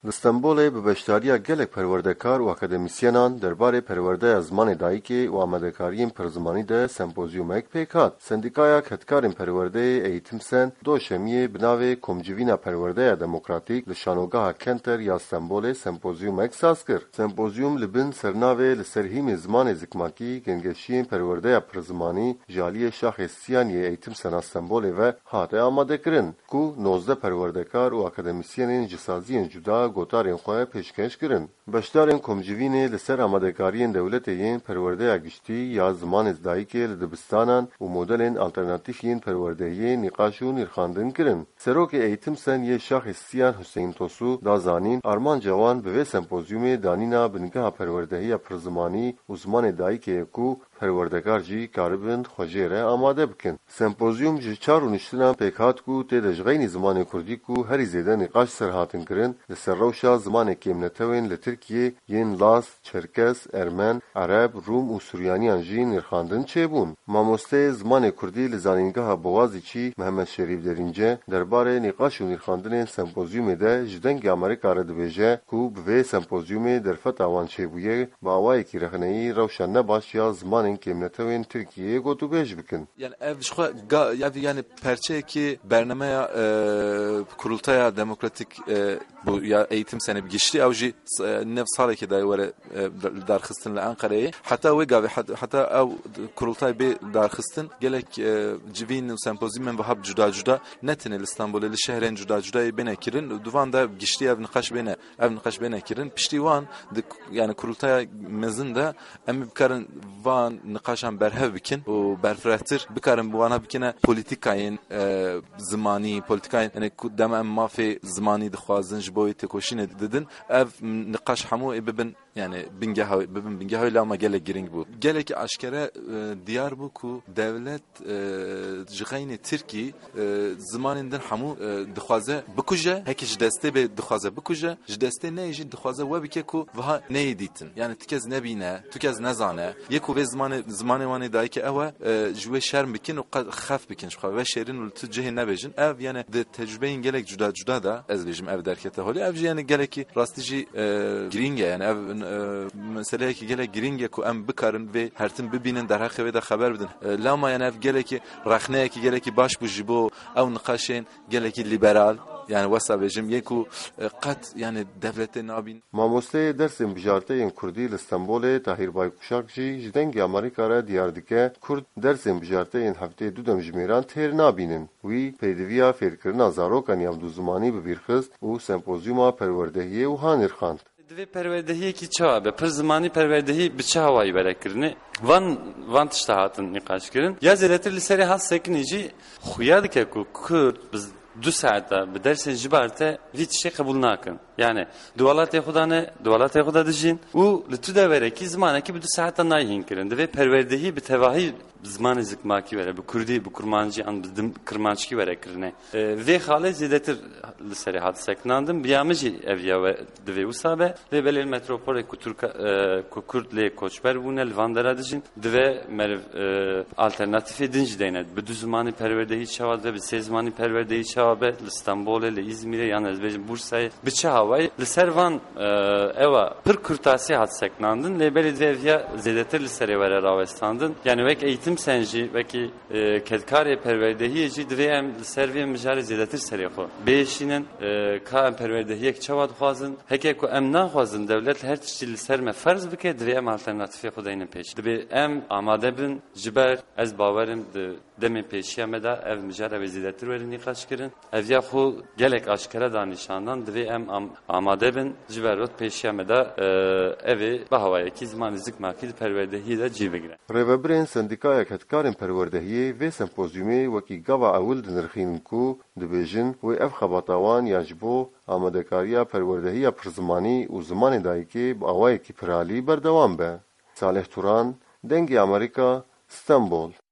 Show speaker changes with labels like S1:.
S1: استانبول به بشتاریا گلک پروردکار و اکادمیسیانان درباره پرورده زمان دایکی و آمادهکاری پرزمانی ده سمپوزیومک پیکات. سندیکایا کتکارین پرورده ایتم سن دو شمیه بناوی کمجوینا پرورده دموکراتیک لشانوگاه کنتر یا استانبول سمپوزیومک ساز کرد. سمپوزیوم لبن سرناوی لسرهیم زمان زکماکی گنگشین پرورده پرزمانی جالی شاخ سیانی ایتم سن استانبول و هاته آماده کرن. کو 19 پروردکار و اکادمیسیانین جسازین جدا گوتارین خواه پیشکش کرن. بشدارین کمجوینه لسر آمادهکارین دولتین پرورده گشتی یا زمان ازدایی لدبستانان و مدلین آلترناتیفین پروردهی نقاش و نرخاندن کرن. سروک ایتم سن یه شاخصیان حسین توسو دازانین آرمان جوان به سمپوزیوم دانینا بنگاه پروردهی پرزمانی و زمان دایی که کو پروردگار جی کاربند خوجیره آماده بکن. سمپوزیوم جی چار و نشتنا پیکات کو تدجغین زمان کردی کو هری زیده نقاش سرهاتن کرن لسر روشا زمان کمنتوین لترکیه ین لاس، چرکس، ارمن، عرب، روم و سوریانیان جی نرخاندن چه بون. ماموسته زمان کردی لزانینگاه بوازی چی محمد شریف درینجه درباره نقاش و نرخاندن سمپوزیوم ده جدنگ امریکا را دبیجه کو به سمپوزیوم درفت آوان چه بویه با آوای کی رخنهی روشن نباش یا زمان کمنتوین ترکیه گوتو بیج بکن.
S2: Yani ev şuha yani perçe ki bernamaya kurultaya demokratik bu ya eğitim sene bir geçti avcı nef sale ki dahi var darxistin Ankara'yı hatta ve gavi hatta ev kurultay bir darxistin gelek civin sempozyumen ve hab juda netin İstanbul'da şehrin juda benekirin duvanda geçti ev nikaş benekirin piştivan yani kurultaya mezinde em bkarın van nikaşan berhev bikin o berfrettir bkarın bu vana bikine politikayın zamani politikayın yani demem mafi zamani dixwazin jiboy tekoşin dedin ev nikaş hamu ebben yani bingeha ama gelek giring bu gelek aşkere diyar bu ku devlet jigayni Türkiye zamaninden hamu dixwaze bikuje hekiş deste be dixwaze bikuje deste ne jin dixwaze ve bike ku va ne editin yani tikez ne bine tikez ne zane yeku ve zamanı vani dayke eva jwe şerm bikin o khaf bikin şu ve şerin ul tujhe ne bejin ev yani de tecrübeyin gelek juda da ez bejim ev derkete holi ev yani geleki rastici giringe yani ev mesela ki gelek giringe ku em bikarın ve hertin bibinin derha ve de haber bidin lama yani ev geleki rakhne ki geleki baş bu jibo ev nqaşen geleki liberal yani wasa bejim yeku kat yani devletin abin
S1: mamoste dersin bijarteyin Kurdi İstanbul'e Tahir Baykuşakji jdengi Amerika ra diyardike Kurd dersin bijarteyin hafte dudam jmeran ter nabinin wi peydeviya ferkirna zarokan yavdu zumani bir xist u sempozyuma perwerdehiye u hanirxand
S3: Dve perverdehiye ki çava be per zamanı perverdehi bi çavayı berekirni van tiştahatın nikaş kirin ya zeletir liseri has sekinici xuyadike ku Kurd biz 2 saatte bir dersin jibarte hiç şey kabul nakin. Yani dualat Xuda dijin u litu da vere ki zamana ki bu 2 saatte nayin kirin ve perverdehi bir tevahi zamanı zikmaki vere bu Kurdi bu kurmancı an bizim kırmançki vere kirne ve hale zidetir liseri hadseknandım biyamıcı evya ve dve usabe ve belel metropole Kürtle koçber bu nel vandera dijin dve merv alternatif edinci deynet bu zamanı perverdehi çavad ve bir zamanı perverdehi çavabe İstanbul'e İzmir'e yani ezbecim Bursa'ya biçe havayı liservan eva pır kürtasi hadseknandın le belediye evya zidetir liseri vere ravestandın yani vek eğitim senci veki kedkariye perverdehiyeci dveyem serviye mijari zidetir seriyako beşinin ka perverdehiye çavad xwazın heke ku em naxwazın devlet her tişti serme farz bike dveyem alternatifi xudayının peş dve em amade bin jiber ez bawerim demin peşiye meda ev mijari ve zidetir verin nikaş kirin ev ya xu gelek aşkara danişandan dveyem amade bin jiberot peşiye meda evi bahavaya ki zaman zikmaki perverdehiye de cive gire
S1: Revebrin sendikaya ketkarên perwerdehiyê vê sempozyumê wekî gava ewil dinirxînin ku dibêjin wê ev xebatawan ya ji bo amadekariya perwerdehiya pirzimanî û zimanê dayîkê bi awayekî piralî berdewam be. Salih Turan, Dengê Amerîka, İstanbul.